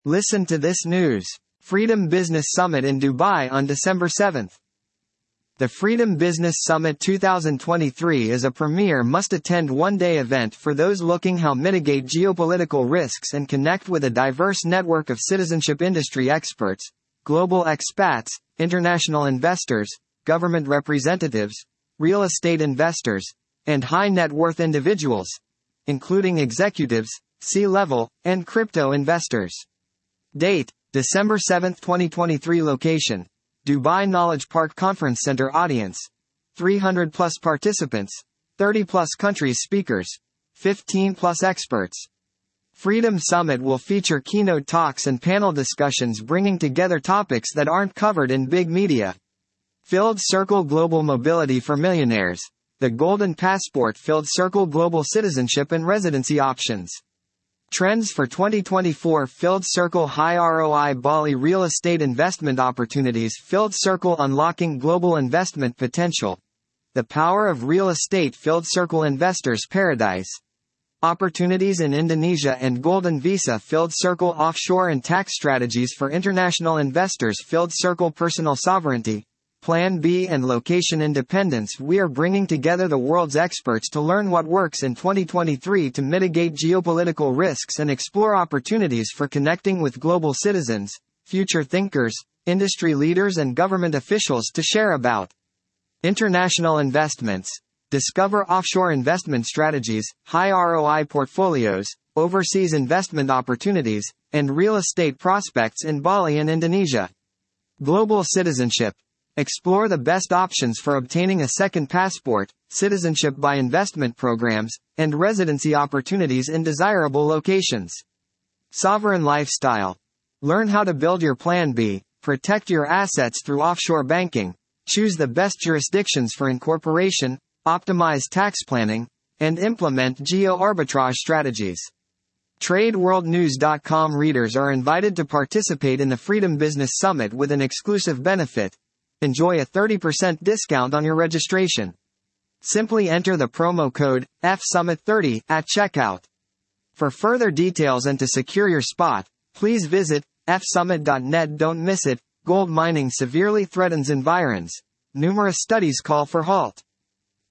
Listen to this news. Freedom Business Summit in Dubai on December 7th. The Freedom Business Summit 2023 is a premier must-attend one-day event for those looking to mitigate geopolitical risks and connect with a diverse network of citizenship industry experts, global expats, international investors, government representatives, real estate investors, and high-net-worth individuals, including executives, C-level, and crypto investors. Date: December 7, 2023. Location: Dubai Knowledge Park Conference Center. Audience: 300 plus participants, 30 plus countries. Speakers: 15 plus experts. Freedom Summit will feature keynote talks and panel discussions bringing together topics that aren't covered in big media. Filled Circle Global Mobility for Millionaires. The Golden Passport. Filled Circle Global Citizenship and Residency Options. Trends for 2024. Filled Circle High ROI Bali Real Estate Investment Opportunities. Filled Circle Unlocking Global Investment Potential. The Power of Real Estate. Filled Circle Investors Paradise. Opportunities in Indonesia and Golden Visa. Filled Circle Offshore and Tax Strategies for International Investors. Filled Circle Personal Sovereignty, Plan B and Location Independence. We are bringing together the world's experts to learn what works in 2023 to mitigate geopolitical risks and explore opportunities for connecting with global citizens, future thinkers, industry leaders and government officials to share about international investments. Discover offshore investment strategies, high ROI portfolios, overseas investment opportunities, and real estate prospects in Bali and Indonesia. Global citizenship. Explore the best options for obtaining a second passport, citizenship by investment programs, and residency opportunities in desirable locations. Sovereign lifestyle. Learn how to build your Plan B, protect your assets through offshore banking, choose the best jurisdictions for incorporation, optimize tax planning, and implement geo-arbitrage strategies. TradeWorldNews.com readers are invited to participate in the Freedom Business Summit with an exclusive benefit. Enjoy a 30% discount on your registration. Simply enter the promo code FSUMMIT30 at checkout. For further details and to secure your spot, please visit fsummit.net. Don't miss it. Gold mining severely threatens environs. Numerous studies call for halt.